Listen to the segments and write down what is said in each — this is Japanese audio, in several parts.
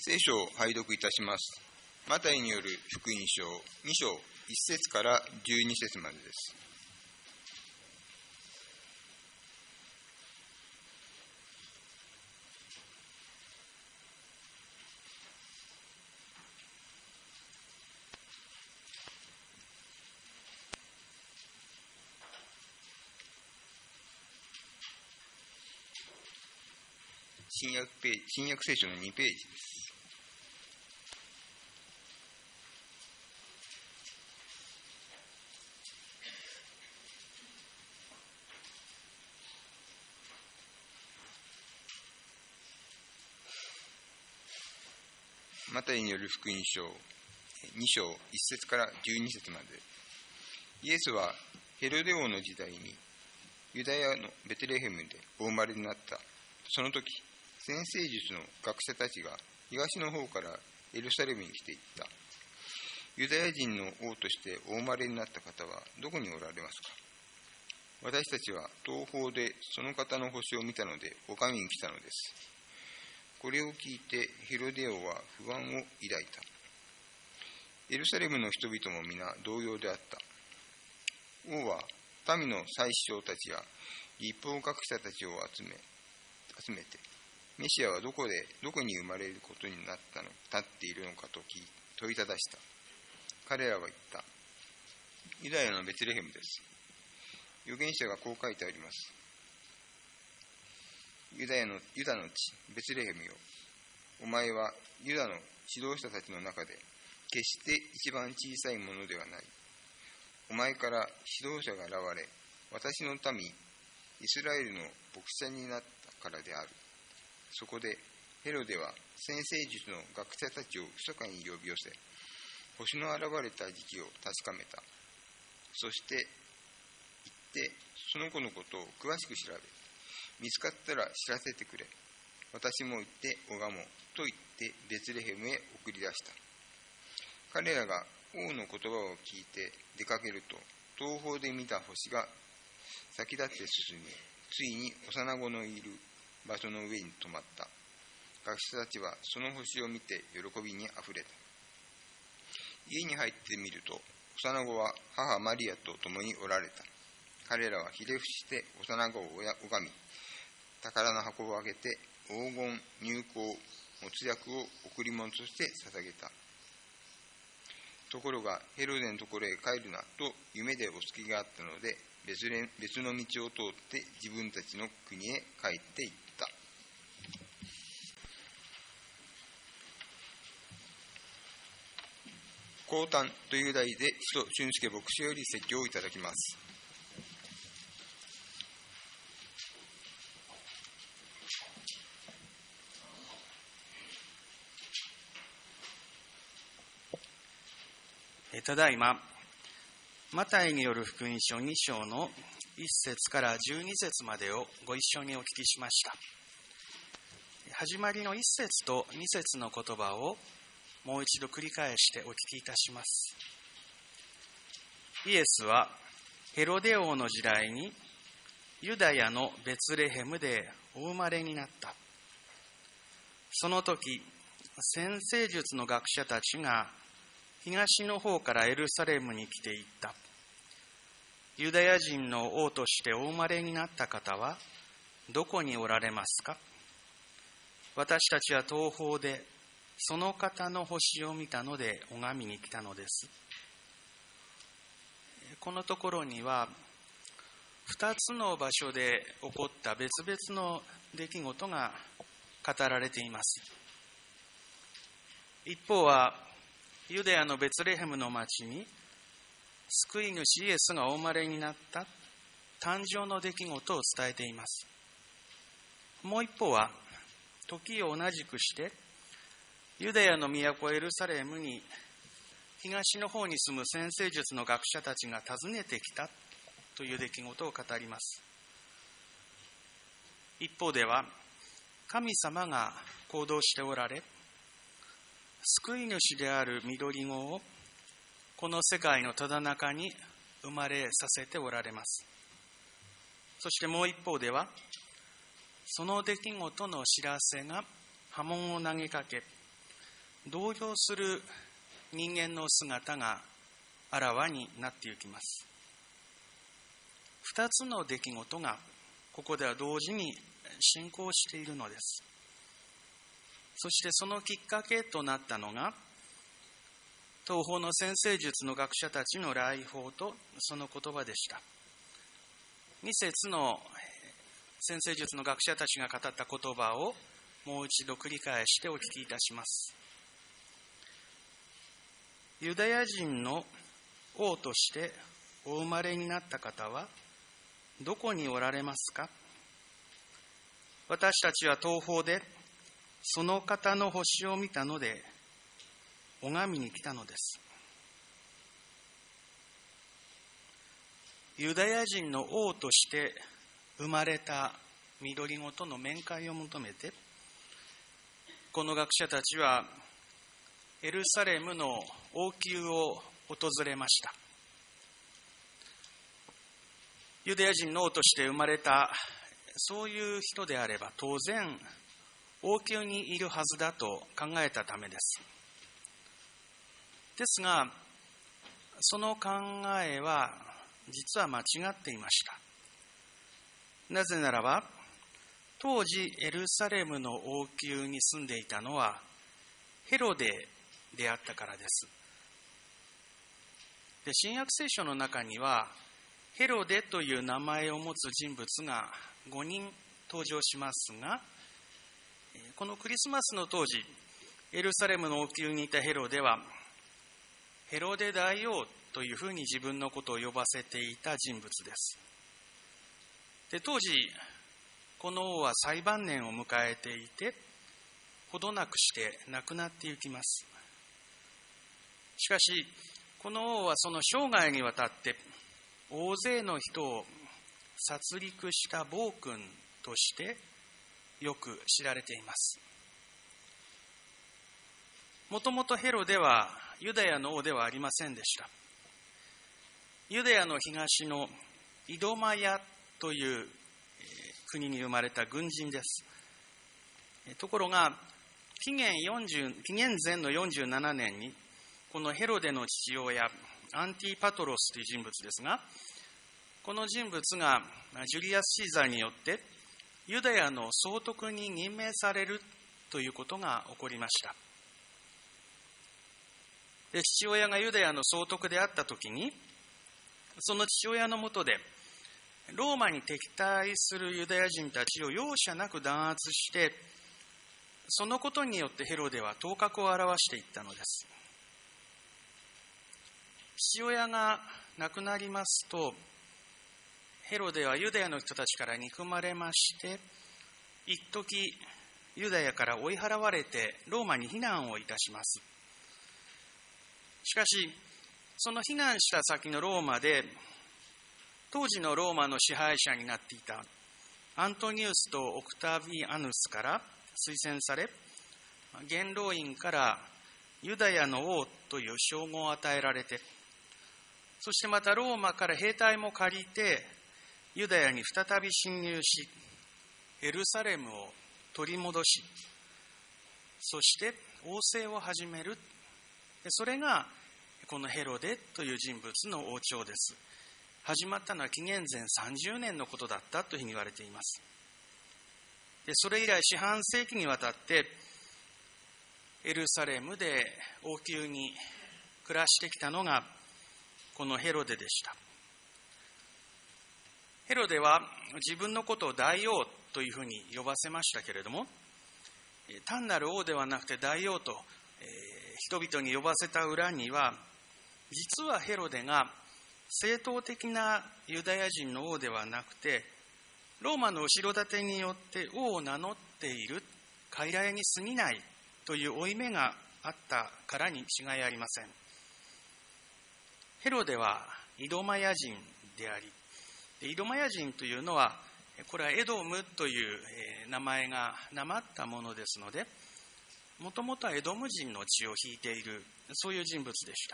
聖書を拝読いたします。マタイによる福音書2章1節から12節までです。新約聖書の2ページです。マタイによる福音書2章1節から12節まで。イエスはヘロデ王の時代にユダヤのベテレヘムでお生まれになった。その時、占星術の学者たちが東の方からエルサレムに来ていった。ユダヤ人の王としてお生まれになった方はどこにおられますか？私たちは東方でその方の星を見たので拝みに来たのです。これを聞いてヘロデ王は不安を抱いた。エルサレムの人々も皆同様であった。王は民の宰相たちや立法学者たちを集めて、メシアはどこに生まれることになっているのかと問いただした。彼らは言った。ユダヤのベツレヘムです。預言者がこう書いてあります。ユダの地、ベツレヘムよ。お前はユダの指導者たちの中で、決して一番小さいものではない。お前から指導者が現れ、私の民、イスラエルの牧者になったからである。そこでヘロデは占星術の学者たちを密かに呼び寄せ、星の現れた時期を確かめた。そして行ってその子のことを詳しく調べ、見つかったら知らせてくれ。私も行って拝もうと言ってベツレヘムへ送り出した。彼らが王の言葉を聞いて出かけると、東方で見た星が先立って進み、ついに幼子のいる場所の上に止まった。学者たちはその星を見て喜びにあふれた。家に入ってみると、幼子は母マリアと共におられた。彼らはひれ伏して幼子を拝み、宝の箱を開けて黄金、乳香、没薬を贈り物として捧げた。ところがヘロデのところへ帰るなと夢でお告げがあったので、別の道を通って自分たちの国へ帰っていった。降誕という題で使徒俊介牧師より説教をいただきます。 ただいまマタイによる福音書2章の1節から12節までをご一緒にお聞きしました。始まりの1節と2節の言葉をもう一度繰り返してお聞きいたします。イエスはヘロデ王の時代にユダヤのベツレヘムでお生まれになった。その時、占星術の学者たちが東の方からエルサレムに来ていった。ユダヤ人の王としてお生まれになった方はどこにおられますか？私たちは東方でその方の星を見たので拝みに来たのです。このところには2つの場所で起こった別々の出来事が語られています。一方はユダヤのベツレヘムの町に救い主イエスがお生まれになった誕生の出来事を伝えています。もう一方は時を同じくしてユダヤの都エルサレムに東の方に住む占星術の学者たちが訪ねてきたという出来事を語ります。一方では神様が行動しておられ、救い主である緑子をこの世界のただ中に生まれさせておられます。そしてもう一方ではその出来事の知らせが波紋を投げかけ、 動揺する人間の姿があらわになっていきます。2つの出来事がここでは同時に進行しているのです。そしてそのきっかけとなったのが、東方の占星術の学者たちの来訪とその言葉でした。2節の占星術の学者たちが語った言葉をもう一度繰り返してお聞きいたします。ユダヤ人の王としてお生まれになった方はどこにおられますか？私たちは東方でその方の星を見たので拝みに来たのです。ユダヤ人の王として生まれた緑子との面会を求めて、この学者たちはエルサレムの王宮を訪れました。ユダヤ人の王として生まれたそういう人であれば当然王宮にいるはずだと考えたためです。ですが、その考えは実は間違っていました。なぜならば、当時エルサレムの王宮に住んでいたのはヘロデであったからです。で、新約聖書の中にはヘロデという名前を持つ人物が5人登場しますが、このクリスマスの当時、エルサレムの王宮にいたヘロデはヘロデ大王というふうに自分のことを呼ばせていた人物です。で、当時この王は最晩年を迎えていて、ほどなくして亡くなっていきます。しかしこの王はその生涯にわたって大勢の人を殺戮した暴君としてよく知られています。もともとヘロデはユダヤの王ではありませんでした。ユダヤの東のイドマヤという国に生まれた軍人です。ところが紀元前の47年にこのヘロデの父親アンティパトロスという人物ですが、この人物がジュリアス・シーザーによってユダヤの総督に任命されるということが起こりました。で、父親がユダヤの総督であったときに、その父親のもとでローマに敵対するユダヤ人たちを容赦なく弾圧して、そのことによってヘロデは頭角を現していったのです。父親が亡くなりますと、ヘロデはユダヤの人たちから憎まれまして、一時ユダヤから追い払われてローマに避難をいたします。しかし、その避難した先のローマで、当時のローマの支配者になっていたアントニウスとオクタビアヌスから推薦され、元老院からユダヤの王という称号を与えられて、そしてまたローマから兵隊も借りてユダヤに再び侵入し、エルサレムを取り戻し、そして王政を始める。それがこのヘロデという人物の王朝です。始まったのは紀元前30年のことだったというふうに言われています。で、それ以来四半世紀にわたってエルサレムで王宮に暮らしてきたのがこのヘロデでした。ヘロデは自分のことを大王というふうに呼ばせましたけれども、単なる王ではなくて大王と人々に呼ばせた裏には、実はヘロデが正統的なユダヤ人の王ではなくて、ローマの後ろ盾によって王を名乗っている傀儡に過ぎないという負い目があったからに違いありません。ヘロデはイドマヤ人であり、イドマヤ人というのは、これはエドムという名前がなまったものですので、もともとはエドム人の血を引いている、そういう人物でした。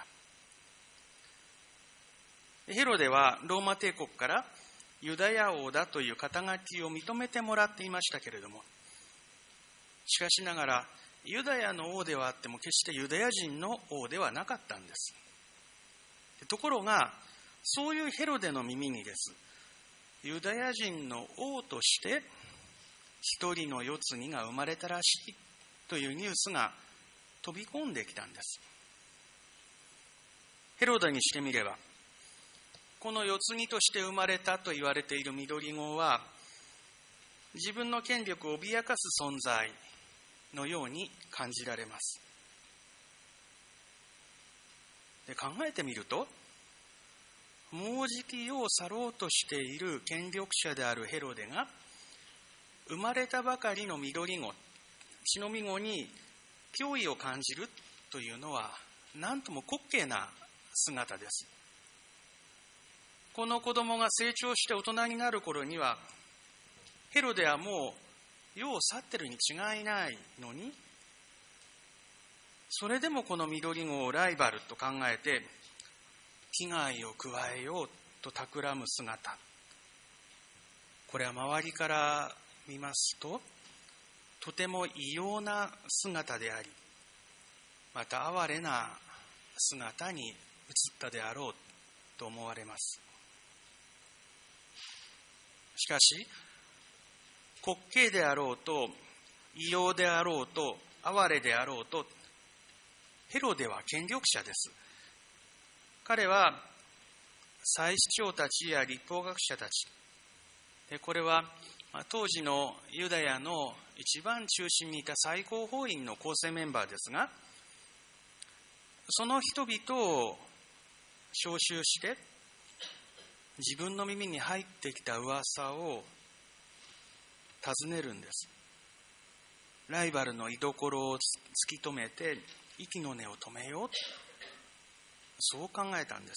ヘロデはローマ帝国からユダヤ王だという肩書きを認めてもらっていましたけれども、しかしながらユダヤの王ではあっても決してユダヤ人の王ではなかったんです。ところがそういうヘロデの耳にです、ユダヤ人の王として一人の世継ぎが生まれたらしいというニュースが飛び込んできたんです。ヘロデにしてみれば、この世継ぎとして生まれたと言われている緑子は、自分の権力を脅かす存在のように感じられます。で、考えてみると、もうじき世を去ろうとしている権力者であるヘロデが、生まれたばかりの緑子、血のみ子に脅威を感じるというのは、なんとも滑稽な姿です。この子供が成長して大人になる頃には、ヘロデはもう世を去ってるに違いないのに、それでもこの緑子をライバルと考えて危害を加えようと企む姿、これは周りから見ますととても異様な姿であり、また哀れな姿に映ったであろうと思われます。しかし滑稽であろうと異様であろうと哀れであろうと、ヘロデは権力者です。彼は祭司長たちや律法学者たち、これは当時のユダヤの一番中心にいた最高法院の構成メンバーですが、その人々を招集して自分の耳に入ってきた噂を尋ねるんです。ライバルの居所を突き止めて息の根を止めよう、そう考えたんです。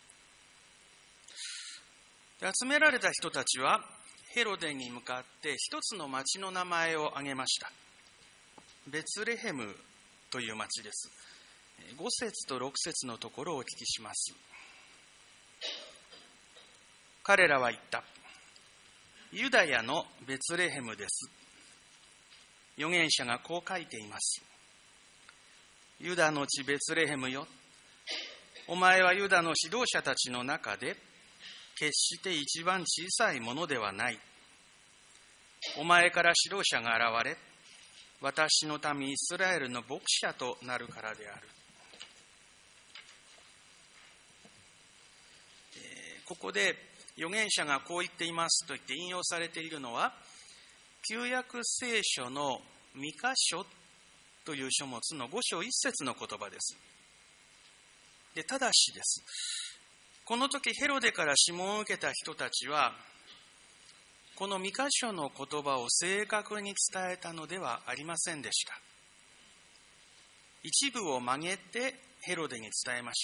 で、集められた人たちはヘロデに向かって一つの町の名前を挙げました。ベツレヘムという町です。5節と6節のところをお聞きします。彼らは言った。ユダヤのベツレヘムです。預言者がこう書いています。ユダの地ベツレヘムよ。お前はユダの指導者たちの中で決して一番小さいものではない。お前から指導者が現れ、私の民イスラエルの牧者となるからである。ここで預言者がこう言っていますと言って引用されているのは、旧約聖書のミカ書という書物の5章1節の言葉です。で、ただしです。この時ヘロデから諮問を受けた人たちは、このミカ書の言葉を正確に伝えたのではありませんでした。一部を曲げてヘロデに伝えました。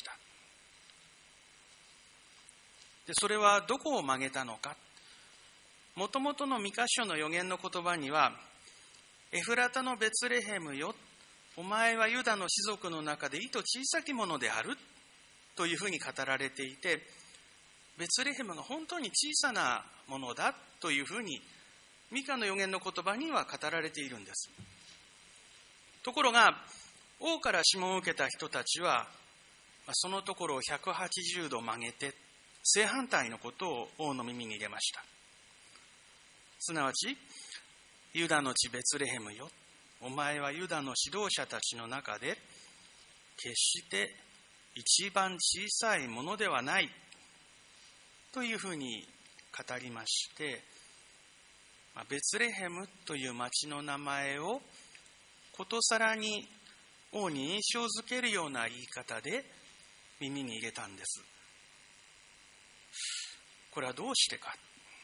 で、それはどこを曲げたのか。もともとのミカ書の預言の言葉には、エフラタのベツレヘムよ、お前はユダの氏族の中でいと小さきものであるというふうに語られていて、ベツレヘムが本当に小さなものだというふうにミカの預言の言葉には語られているんです。ところが王から諮問を受けた人たちはそのところを180度曲げて正反対のことを王の耳に入れました。すなわち、ユダの地ベツレヘムよ、お前はユダの指導者たちの中で決して一番小さいものではないというふうに語りまして、ベツレヘムという町の名前をことさらに王に印象づけるような言い方で耳に入れたんです。これはどうしてか。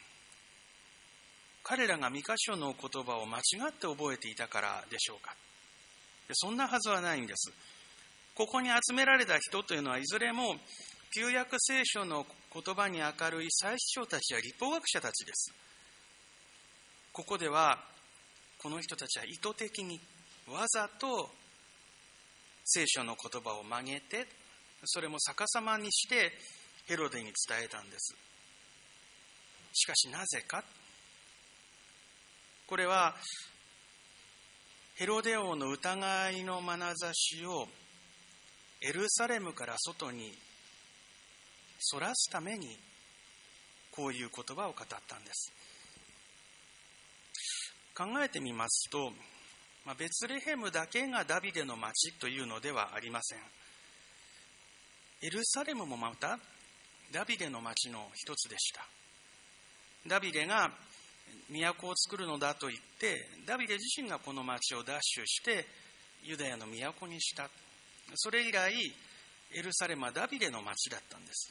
彼らがミカ書の言葉を間違って覚えていたからでしょうか。そんなはずはないんです。ここに集められた人というのはいずれも旧約聖書の言葉に明るい祭司長たちや律法学者たちです。ここではこの人たちは意図的にわざと聖書の言葉を曲げて、それも逆さまにしてヘロデに伝えたんです。しかしなぜか。これはヘロデ王の疑いの眼差しをエルサレムから外にそらすためにこういう言葉を語ったんです。考えてみますと、ベツレヘムだけがダビデの町というのではありません。エルサレムもまたダビデの町の一つでした。ダビデが都を作るのだと言って、ダビデ自身がこの町を奪取してユダヤの都にした。それ以来エルサレムはダビデの町だったんです。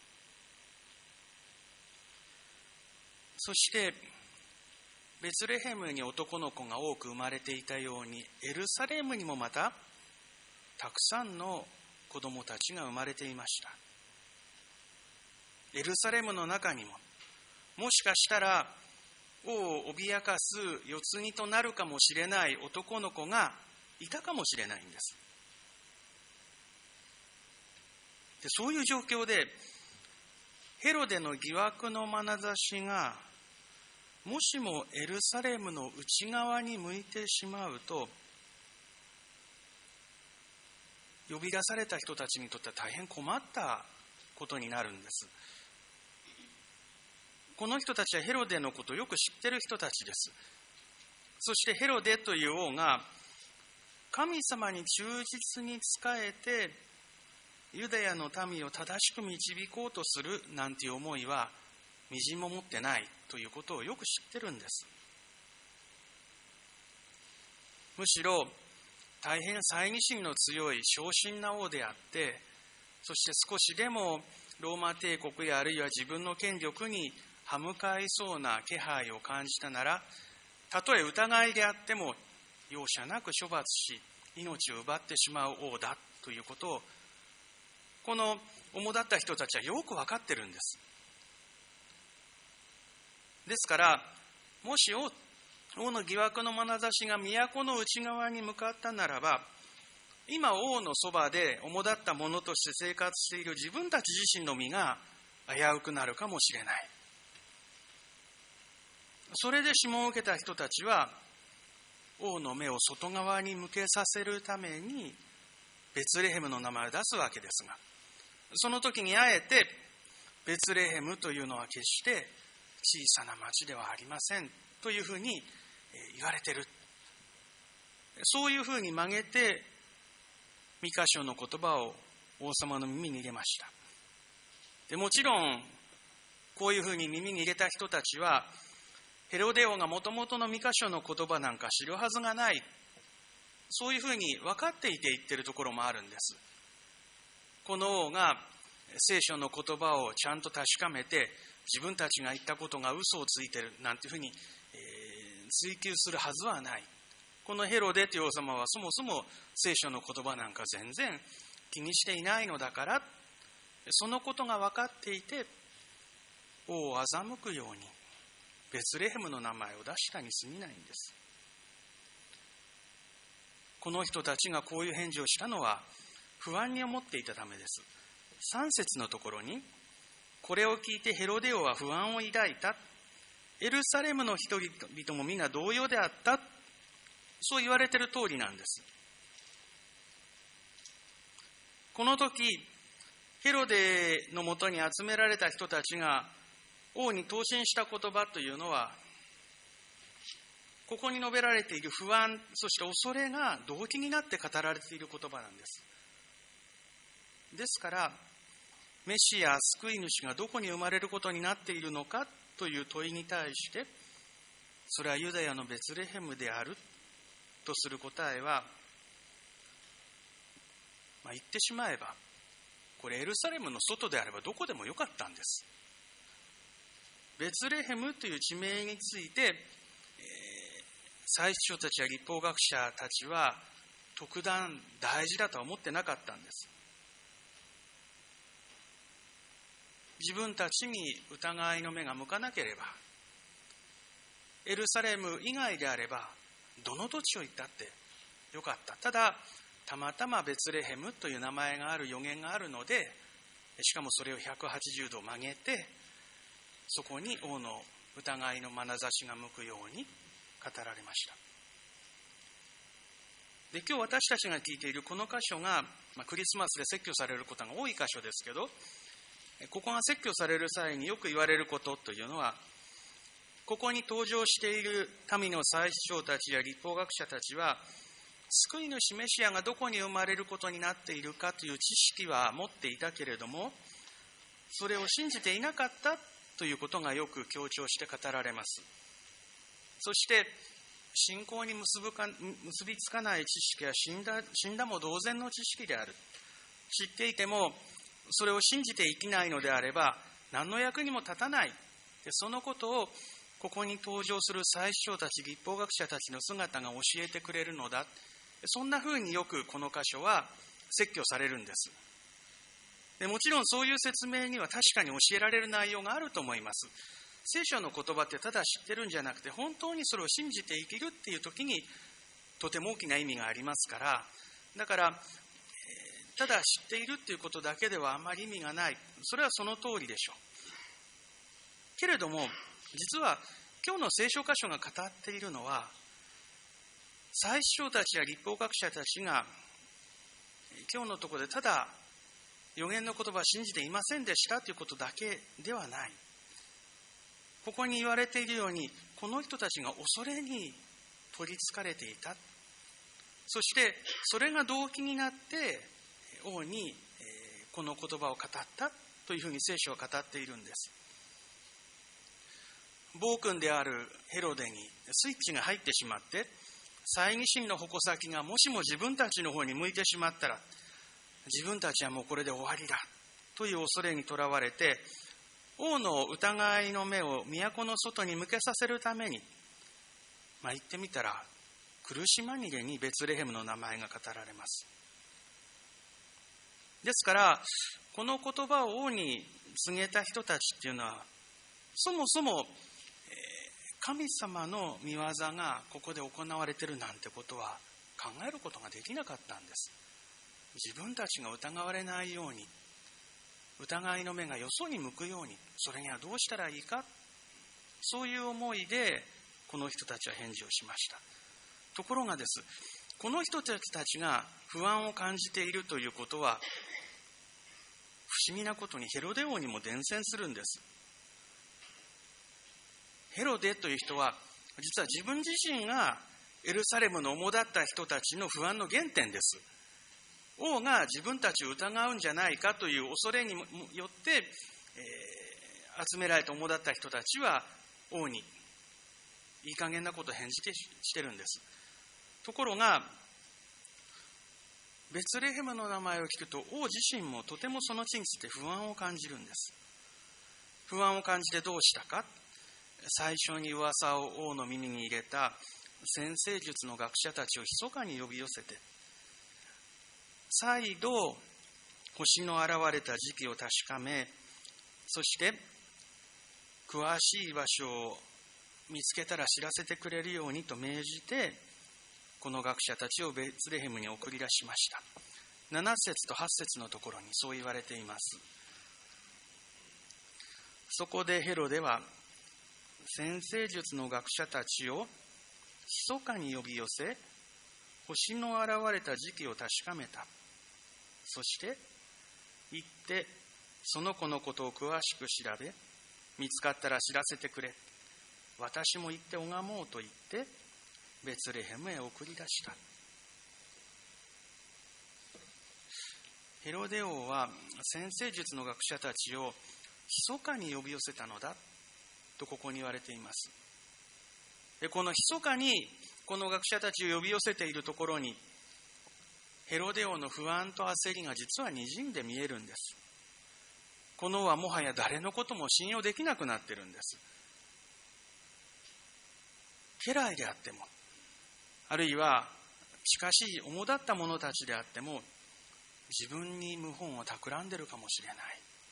そしてベツレヘムに男の子が多く生まれていたように、エルサレムにもまたたくさんの子供たちが生まれていました。エルサレムの中にも、もしかしたら王を脅かす世継ぎとなるかもしれない男の子がいたかもしれないんです。で、そういう状況でヘロデの疑惑の眼差しがもしもエルサレムの内側に向いてしまうと、呼び出された人たちにとっては大変困ったことになるんです。この人たちはヘロデのことをよく知っている人たちです。そしてヘロデという王が神様に忠実に仕えてユダヤの民を正しく導こうとするなんていう思いはみじんも持ってないということをよく知ってるんです。むしろ大変猜疑心の強い小心な王であって、そして少しでもローマ帝国やあるいは自分の権力に歯向かいそうな気配を感じたなら、たとえ疑いであっても容赦なく処罰し命を奪ってしまう王だということを、この主だった人たちはよく分かってるんです。ですから、もし王の疑惑の眼差しが都の内側に向かったならば、今王のそばで主だった者として生活している自分たち自身の身が危うくなるかもしれない。それで諮問を受けた人たちは王の目を外側に向けさせるためにベツレヘムの名前を出すわけですが、その時にあえてベツレヘムというのは決して小さな町ではありませんというふうに言われている。そういうふうに曲げてミカ書の言葉を王様の耳に入れました。でもちろんこういうふうに耳に入れた人たちはヘロデ王がもともとのミカ書の言葉なんか知るはずがない、そういうふうに分かっていて言っているところもあるんです。この王が聖書の言葉をちゃんと確かめて自分たちが言ったことが嘘をついているなんていうふうに追求するはずはない。このヘロデという王様はそもそも聖書の言葉なんか全然気にしていないのだから、そのことが分かっていて王を欺くようにベツレヘムの名前を出したに過ぎないんです。この人たちがこういう返事をしたのは不安に思っていたためです。3節のところに、これを聞いてヘロデ王は不安を抱いた。エルサレムの人々も皆同様であった。そう言われている通りなんです。この時、ヘロデのもとに集められた人たちが王に答申した言葉というのは、ここに述べられている不安、そして恐れが動機になって語られている言葉なんです。ですから、メシア、救い主がどこに生まれることになっているのかという問いに対して、それはユダヤのベツレヘムであるとする答えは、言ってしまえば、これエルサレムの外であればどこでもよかったんです。ベツレヘムという地名について、祭司長たちや律法学者たちは特段大事だとは思ってなかったんです。自分たちに疑いの目が向かなければ、エルサレム以外であればどの土地を行ったってよかった。ただたまたまベツレヘムという名前がある予言があるので、しかもそれを180度曲げて、そこに王の疑いの眼差しが向くように語られました。 で、今日私たちが聞いているこの箇所が、クリスマスで説教されることが多い箇所ですけど、ここが説教される際によく言われることというのは、ここに登場している民の祭司長たちや律法学者たちは、救い主メシアがどこに生まれることになっているかという知識は持っていたけれども、それを信じていなかったということがよく強調して語られます。そして信仰に結びつかない知識は死んだも同然の知識である。知っていてもそれを信じて生きないのであれば何の役にも立たない。で、そのことをここに登場する祭司長たち、律法学者たちの姿が教えてくれるのだ。そんな風によくこの箇所は説教されるんです。で、もちろんそういう説明には確かに教えられる内容があると思います。聖書の言葉ってただ知ってるんじゃなくて、本当にそれを信じて生きるっていう時にとても大きな意味がありますから、だからただ知っているっていうことだけではあまり意味がない。それはその通りでしょう。けれども実は今日の聖書箇所が語っているのは、祭司長たちや律法学者たちが今日のところでただ預言の言葉を信じていませんでしたということだけではない。ここに言われているように、この人たちが恐れに取りつかれていた。そしてそれが動機になって王にこの言葉を語ったというふうに聖書は語っているんです。暴君であるヘロデにスイッチが入ってしまって、猜疑心の矛先がもしも自分たちの方に向いてしまったら、自分たちはもうこれで終わりだという恐れにとらわれて、王の疑いの目を都の外に向けさせるために、言ってみたら苦し紛れにベツレヘムの名前が語られます。ですからこの言葉を王に告げた人たちっていうのは、そもそも神様の御業がここで行われているなんてことは考えることができなかったんです。自分たちが疑われないように、疑いの目がよそに向くように、それにはどうしたらいいか、そういう思いでこの人たちは返事をしました。ところがです、この人たちが不安を感じているということは、不思議なことにヘロデ王にも伝染するんです。ヘロデという人は実は自分自身がエルサレムの主だった人たちの不安の原点です。王が自分たちを疑うんじゃないかという恐れによって、集められた主だった人たちは王にいい加減なことを返事してるんです。ところがベツレヘムの名前を聞くと、王自身もとてもその地について不安を感じるんです。不安を感じてどうしたか。最初に噂を王の耳に入れた占星術の学者たちを密かに呼び寄せて、再度星の現れた時期を確かめ、そして詳しい場所を見つけたら知らせてくれるようにと命じて、この学者たちをベツレヘムに送り出しました。7節と8節のところにそう言われています。そこでヘロデは占星術の学者たちを密かに呼び寄せ、星の現れた時期を確かめた。そして行ってその子のことを詳しく調べ、見つかったら知らせてくれ、私も行って拝もうと言ってベツレヘムへ送り出した。ヘロデ王は占星術の学者たちを密かに呼び寄せたのだとここに言われています。で、この密かにこの学者たちを呼び寄せているところに、ヘロデ王の不安と焦りが実はにじんで見えるんです。この王はもはや誰のことも信用できなくなっているんです。家来であっても、あるいは近しい主だった者たちであっても、自分に謀反を企んでいるかもしれない。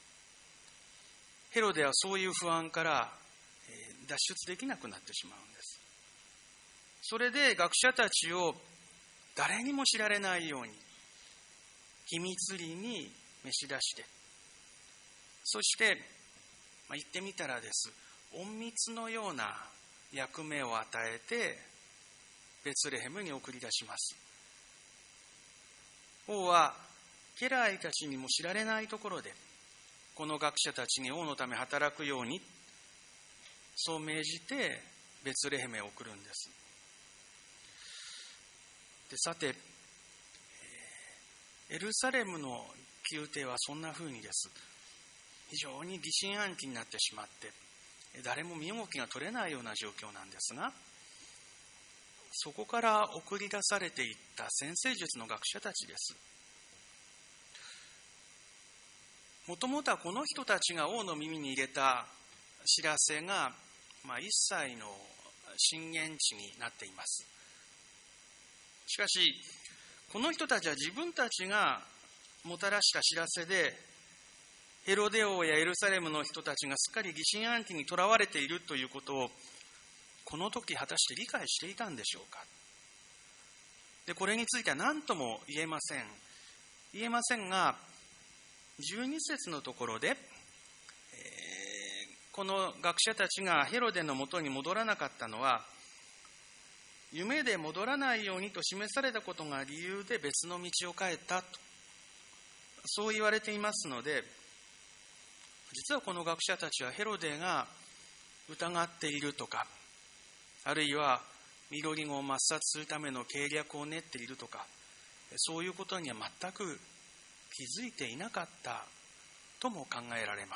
ヘロデはそういう不安から脱出できなくなってしまうんです。それで学者たちを誰にも知られないように秘密裏に召し出して、そして言ってみたらです、隠密のような役目を与えてベツレヘムに送り出します。 王は家来たちにも知られないところで、この学者たちに王のため働くように、そう命じてベツレヘムへ送るんです。で、さて、エルサレムの宮廷はそんな風にです。非常に疑心暗鬼になってしまって、誰も身動きが取れないような状況なんですが、そこから送り出されていった占星術の学者たちです。もともとはこの人たちが王の耳に入れた知らせが、一切の震源地になっています。しかし、この人たちは自分たちがもたらした知らせで、ヘロデ王やエルサレムの人たちがすっかり疑心暗鬼にとらわれているということを、この時果たして理解していたんでしょうか。で、これについては何とも言えません。言えませんが、12節のところで、この学者たちがヘロデのもとに戻らなかったのは、夢で戻らないようにと示されたことが理由で別の道を変えたと、そう言われていますので、実はこの学者たちはヘロデが疑っているとか、あるいは緑子を抹殺するための計略を練っているとか、そういうことには全く気づいていなかったとも考えられます。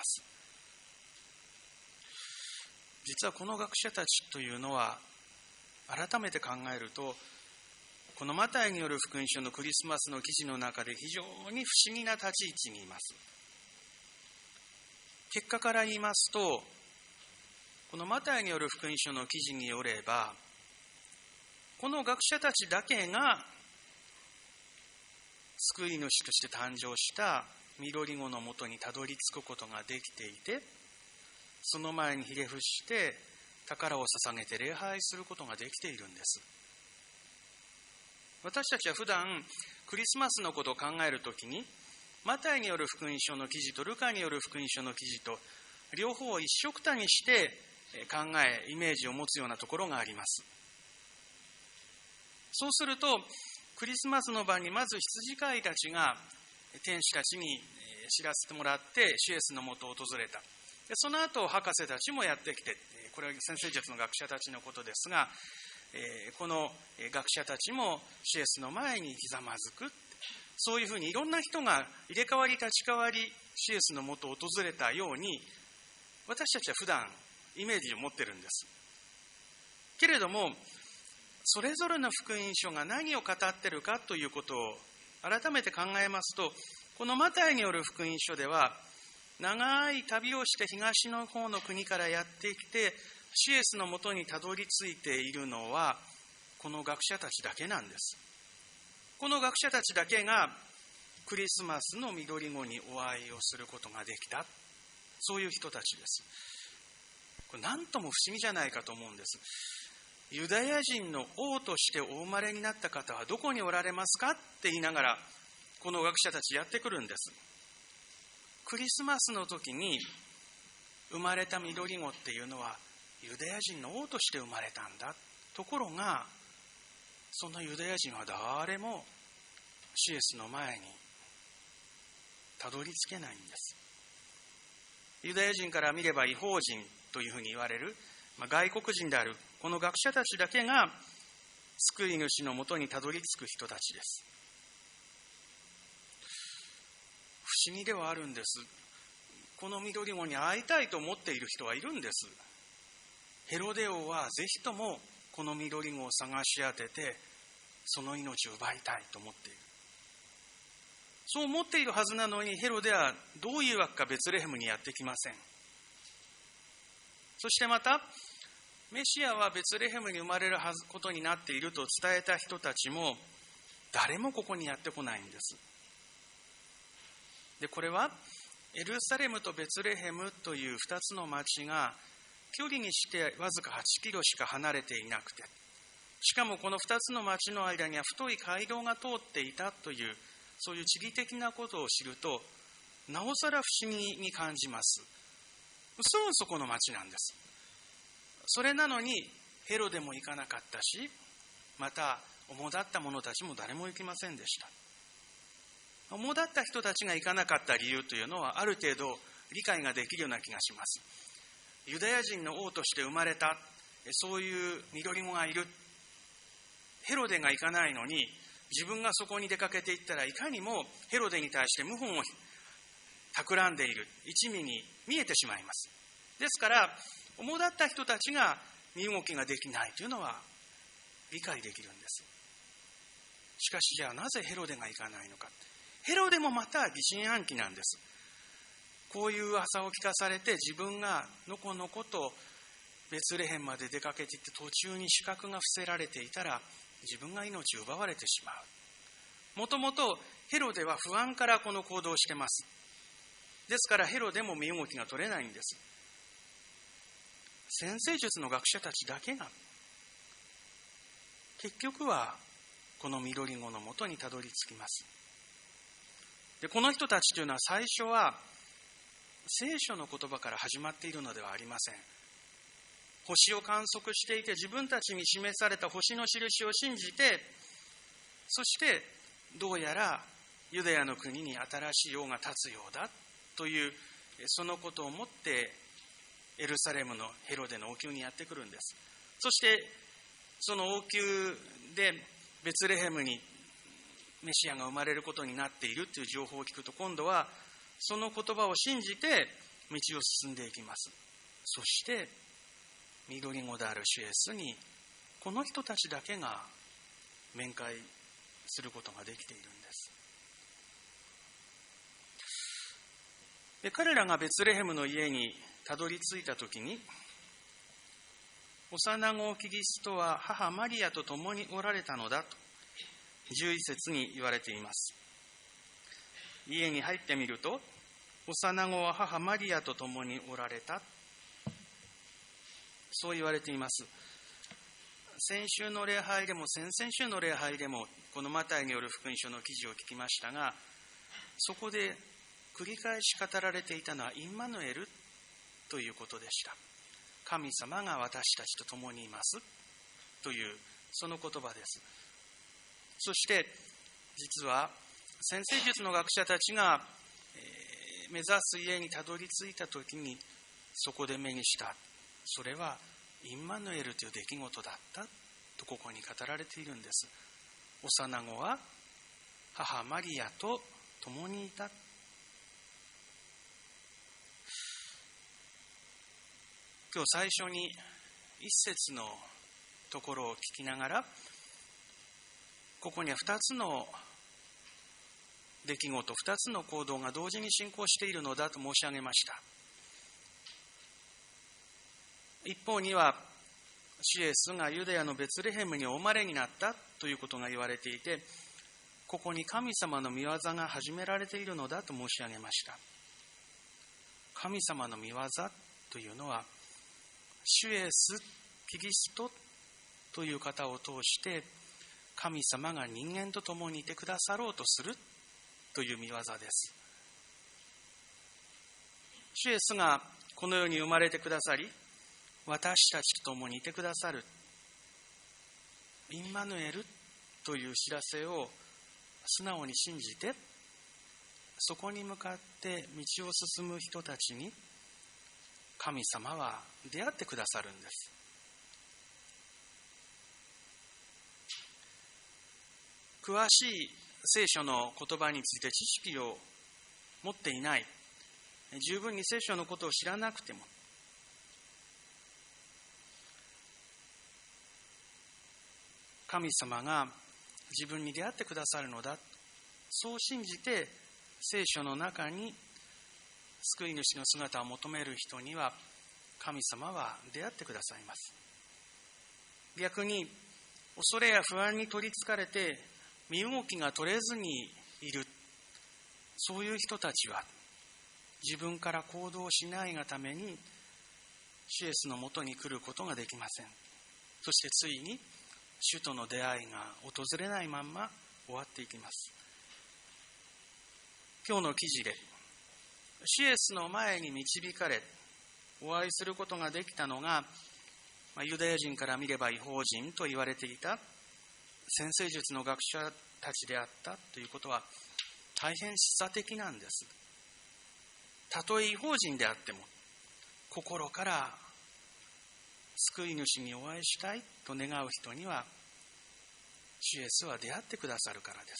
実はこの学者たちというのは、改めて考えると、このマタイによる福音書のクリスマスの記事の中で非常に不思議な立ち位置にいます。結果から言いますと、このマタイによる福音書の記事によれば、この学者たちだけが救い主として誕生した緑子のもとにたどり着くことができていて、その前にひれ伏して宝を捧げて礼拝することができているんです。私たちは普段クリスマスのことを考えるときに、マタイによる福音書の記事とルカによる福音書の記事と両方を一緒くたにして考え、イメージを持つようなところがあります。そうすると、クリスマスの晩にまず羊飼いたちが天使たちに知らせてもらって主イエスのもとを訪れた。でその後博士たちもやってきて、これは占星術の学者たちのことですが、この学者たちも主イエスの前にひざまずく。そういうふうにいろんな人が入れ替わり立ち替わり主イエスのもとを訪れたように、私たちは普段イメージを持ってるんです。けれども、それぞれの福音書が何を語っているかということを改めて考えますと、このマタイによる福音書では、長い旅をして東の方の国からやってきて、主イエスのもとにたどり着いているのは、この学者たちだけなんです。この学者たちだけがクリスマスの緑子にお会いをすることができた。そういう人たちです。これ何とも不思議じゃないかと思うんです。ユダヤ人の王としてお生まれになった方はどこにおられますかって言いながら、この学者たちやってくるんです。クリスマスの時に生まれた緑子っていうのはユダヤ人の王として生まれたんだ。ところが、そのユダヤ人は誰も主イエスの前にたどり着けないんです。ユダヤ人から見れば異邦人というふうに言われる、外国人であるこの学者たちだけが救い主のもとにたどり着く人たちです。不思議ではあるんです。この緑子に会いたいと思っている人はいるんです。ヘロデ王はぜひともこの緑子を探し当てて、その命を奪いたいと思っている。そう思っているはずなのに、ヘロデはどういうわけかベツレヘムにやってきません。そしてまた、メシアはベツレヘムに生まれることになっていると伝えた人たちも、誰もここにやってこないんです。で、これはエルサレムとベツレヘムという2つの町が距離にしてわずか8キロしか離れていなくて、しかもこの2つの町の間には太い街道が通っていたという、そういう地理的なことを知ると、なおさら不思議に感じます。そこの町なんです。それなのにヘロデも行かなかったし、また主だった者たちも誰も行きませんでした。 主だった人たちが行かなかった理由というのはある程度理解ができるような気がします。ユダヤ人の王として生まれた、そういう緑子がいる。ヘロデが行かないのに自分がそこに出かけていったら、いかにもヘロデに対して謀反を企んでいる一味に見えてしまいます。ですから主だった人たちが身動きができないというのは理解できるんです。しかし、じゃあなぜヘロデが行かないのか。ヘロデもまた疑心暗鬼なんです。こういう噂を聞かされて、自分がのこのことベツレヘンまで出かけていって、途中に死角が伏せられていたら自分が命を奪われてしまう。もともとヘロデは不安からこの行動をしています。ですからヘロデも身動きが取れないんです。占星術の学者たちだけが結局はこの緑子のもとにたどり着きます。で、この人たちというのは最初は聖書の言葉から始まっているのではありません。星を観測していて、自分たちに示された星の印を信じて、そしてどうやらユダヤの国に新しい王が立つようだという、そのことをもってエルサレムのヘロデの王宮にやってくるんです。そしてその王宮でベツレヘムにメシアが生まれることになっているという情報を聞くと、今度はその言葉を信じて道を進んでいきます。そして緑子である主イエスにこの人たちだけが面会することができているんです。で、彼らがベツレヘムの家にたどり着いたときに、幼子キリストは母マリアと共におられたのだと11節に言われています。家に入ってみると、幼子は母マリアと共におられた、そう言われています。先週の礼拝でも先々週の礼拝でもこのマタイによる福音書の記事を聞きましたが、そこで繰り返し語られていたのはインマヌエルということでした。神様が私たちと共にいますというその言葉です。そして実は占星術の学者たちが目指す家にたどり着いたときに、そこで目にした、それはインマヌエルという出来事だったとここに語られているんです。幼子は母マリアと共にいた。今日最初に一節のところを聞きながら、ここには2つの出来事、2つの行動が同時に進行しているのだと申し上げました。一方には主イエスがユダヤのベツレヘムにお生まれになったということが言われていて、ここに神様の御業が始められているのだと申し上げました。神様の御業というのは、主イエスキリストという方を通して神様が人間と共にいてくださろうとするという御業です。主イエスがこの世に生まれてくださり、私たちと共にいてくださるインマヌエルという知らせを素直に信じて、そこに向かって道を進む人たちに神様は出会ってくださるんです。詳しい聖書の言葉について知識を持っていない、十分に聖書のことを知らなくても、神様が自分に出会ってくださるのだ、そう信じて聖書の中に救い主の姿を求める人には神様は出会ってくださいます。逆に恐れや不安に取りつかれて身動きが取れずにいる、そういう人たちは自分から行動しないがために主イエスのもとに来ることができません。そしてついに主との出会いが訪れないまんま終わっていきます。今日の記事で主イエスの前に導かれお会いすることができたのが、ユダヤ人から見れば異邦人と言われていた占星術の学者たちであったということは、 大変示唆的なんです。たとえ異邦人であっても、心から救い主にお会いしたいと願う人には、主イエスは出会ってくださるからです。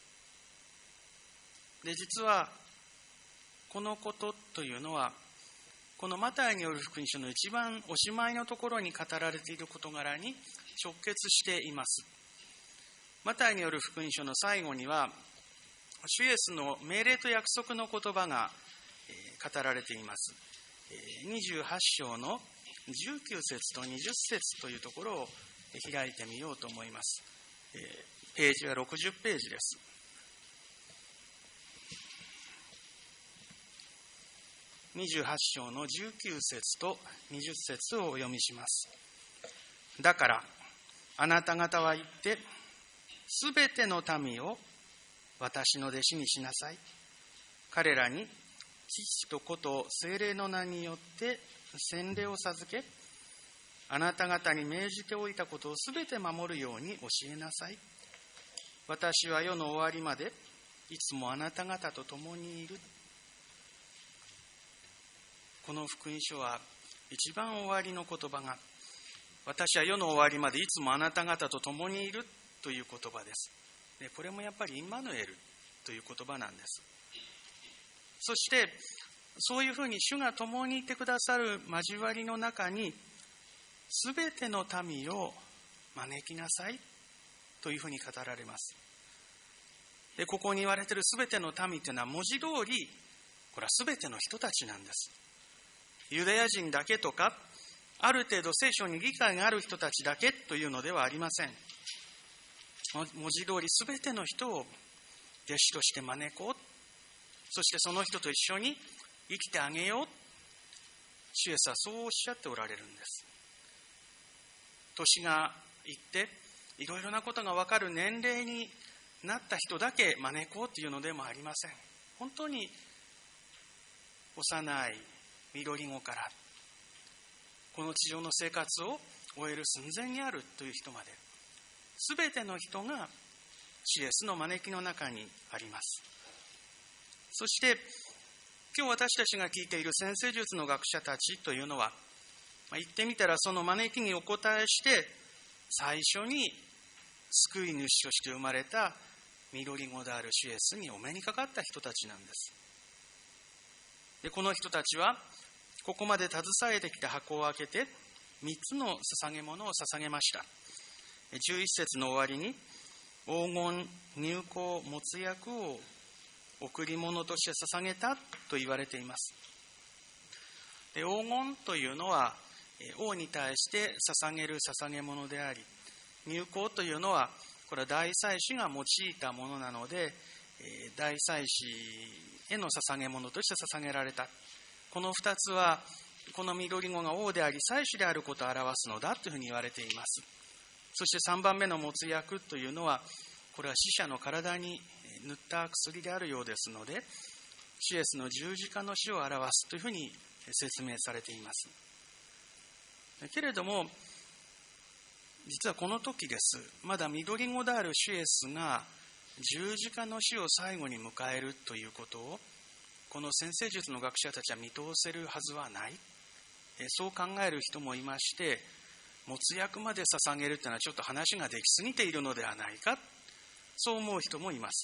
で、実はこのことというのは、このマタイによる福音書の一番おしまいのところに語られている事柄に直結しています。マタイによる福音書の最後には、主イエスの命令と約束の言葉が語られています。28章の19節と20節というところを開いてみようと思います。ページは60ページです。28章の19節と20節をお読みします。だからあなた方は言って、すべての民を私の弟子にしなさい。彼らに父と子と聖霊の名によって洗礼を授け、あなた方に命じておいたことをすべて守るように教えなさい。私は世の終わりまでいつもあなた方と共にいる。この福音書は一番終わりの言葉が、私は世の終わりまでいつもあなた方と共にいるという言葉です。で、これもやっぱりインマヌエルという言葉なんです。そしてそういうふうに主が共にいてくださる交わりの中に、すべての民を招きなさいというふうに語られます。で、ここに言われているすべての民というのは文字通り、これはすべての人たちなんです。ユダヤ人だけとか、ある程度聖書に理解がある人たちだけというのではありません。文字通りすべての人を弟子として招こう。そしてその人と一緒に生きてあげよう。主イエスはそうおっしゃっておられるんです。年がいっていろいろなことが分かる年齢になった人だけ招こうというのでもありません。本当に幼い緑子からこの地上の生活を終える寸前にあるという人まで、すべての人が主イエスの招きの中にあります。そして今日私たちが聞いている占星術の学者たちというのは、言ってみたらその招きにお答えして最初に救い主として生まれた緑子である主イエスにお目にかかった人たちなんです。で、この人たちはここまで携えてきた箱を開けて3つの捧げ物を捧げました。11節の終わりに黄金、乳香、没薬を贈り物として捧げたと言われています。で、黄金というのは王に対して捧げる捧げ物であり、乳香というのはこれは大祭司が用いたものなので、大祭司への捧げ物として捧げられた。この2つはこの緑子が王であり祭司であることを表すのだというふうに言われています。そして3番目の没薬というのは、これは死者の体に塗った薬であるようですので、主イエスの十字架の死を表すというふうに説明されています。けれども実はこの時です、まだ緑子である主イエスが十字架の死を最後に迎えるということを、この占星術の学者たちは見通せるはずはない。そう考える人もいまして、没薬まで捧げるというのはちょっと話ができすぎているのではないか、そう思う人もいます。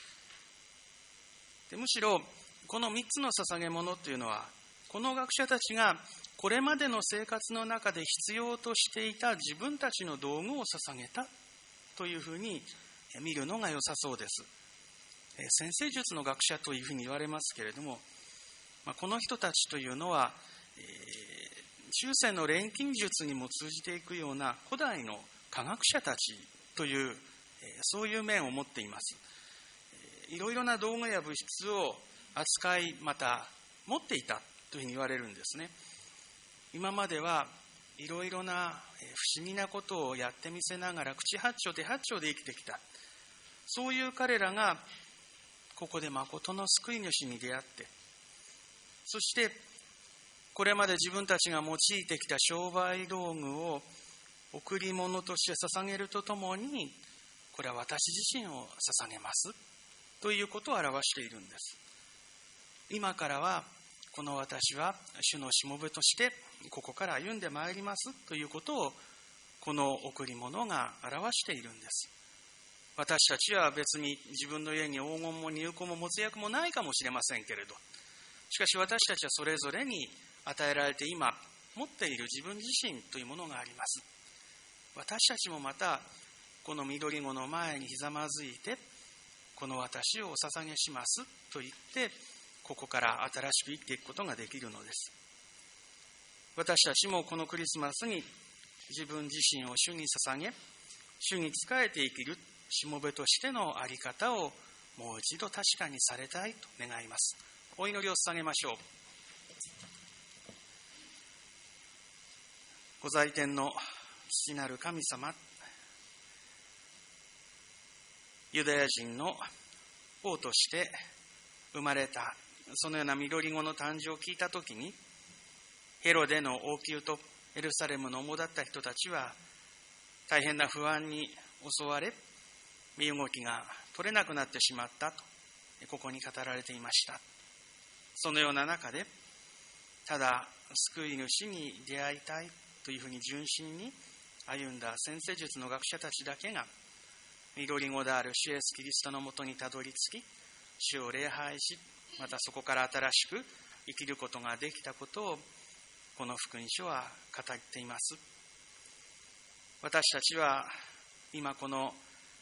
で、むしろこの3つの捧げ物というのは、この学者たちがこれまでの生活の中で必要としていた自分たちの道具を捧げたというふうに見るのが良さそうです。占星術の学者というふうに言われますけれども、この人たちというのは、中世の錬金術にも通じていくような古代の科学者たちという、そういう面を持っています。いろいろな道具や物質を扱い、また持っていたというふうに言われるんですね。今まではいろいろな不思議なことをやってみせながら口八丁手八丁で生きてきた、そういう彼らがここで誠の救い主に出会って、そしてこれまで自分たちが用いてきた商売道具を贈り物として捧げるとともに、これは私自身を捧げますということを表しているんです。今からはこの私は主のしもべとしてここから歩んでまいりますということをこの贈り物が表しているんです。私たちは別に自分の家に黄金も入庫も没薬もないかもしれませんけれど、しかし私たちはそれぞれに与えられて今持っている自分自身というものがあります。私たちもまたこの緑子の前にひざまずいて、この私をお捧げしますと言ってここから新しく生きていくことができるのです。私たちもこのクリスマスに自分自身を主に捧げ、主に仕えて生きるしもべとしての在り方をもう一度確かにされたいと願います。お祈りを捧げましょう。御在天の父なる神様、ユダヤ人の王として生まれたそのような緑子の誕生を聞いたときに、ヘロデの王宮とエルサレムの主だった人たちは大変な不安に襲われ、身動きが取れなくなってしまったとここに語られていました。そのような中で、ただ救い主に出会いたいというふうに純真に歩んだ先生術の学者たちだけが、緑子である主イエスキリストのもとにたどり着き、主を礼拝し、またそこから新しく生きることができたことをこの福音書は語っています。私たちは今この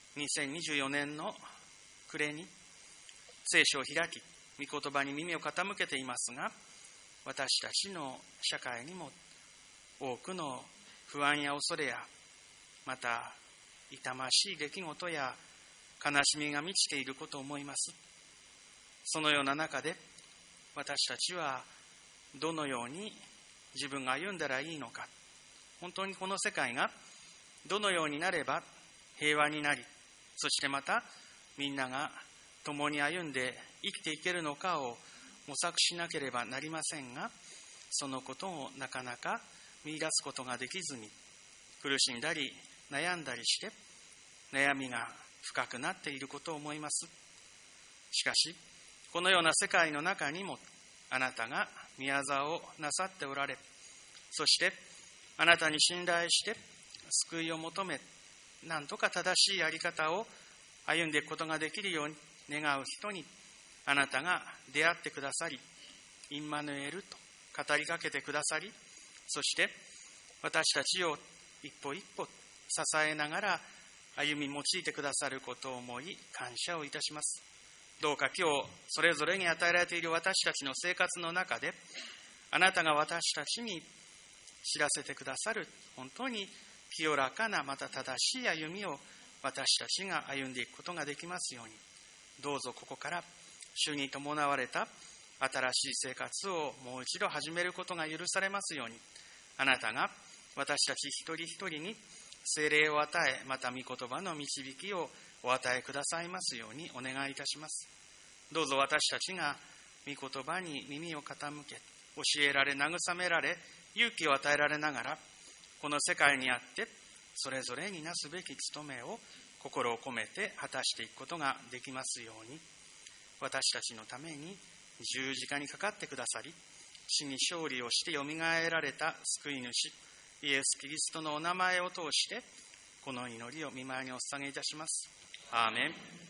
2024年の暮れに聖書を開き、御言葉に耳を傾けていますが、私たちの社会にも多くの不安や恐れや、また痛ましい出来事や悲しみが満ちていることを思います。そのような中で私たちはどのように自分が歩んだらいいのか、本当にこの世界がどのようになれば平和になり、そしてまたみんなが共に歩んで生きていけるのかを模索しなければなりませんが、そのことをなかなか見出すことができずに苦しんだり悩んだりして、悩みが深くなっていることを思います。しかしこのような世界の中にもあなたが宮沢をなさっておられ、そしてあなたに信頼して救いを求め、なんとか正しいやり方を歩んでいくことができるように願う人にあなたが出会ってくださり、インマヌエルと語りかけてくださり、そして私たちを一歩一歩支えながら歩み用いてくださることを思い感謝をいたします。どうか今日それぞれに与えられている私たちの生活の中で、あなたが私たちに知らせてくださる本当に清らかなまた正しい歩みを私たちが歩んでいくことができますように、どうぞここから主に伴われた新しい生活をもう一度始めることが許されますように、あなたが私たち一人一人に聖霊を与え、また御言葉の導きをお与えくださいますようにお願いいたします。どうぞ私たちが御言葉に耳を傾け、教えられ慰められ勇気を与えられながら、この世界にあってそれぞれになすべき務めを心を込めて果たしていくことができますように、私たちのために十字架にかかってくださり、死に勝利をしてよみがえられた救い主イエス・キリストのお名前を通してこの祈りを御前にお捧げいたします。アーメン。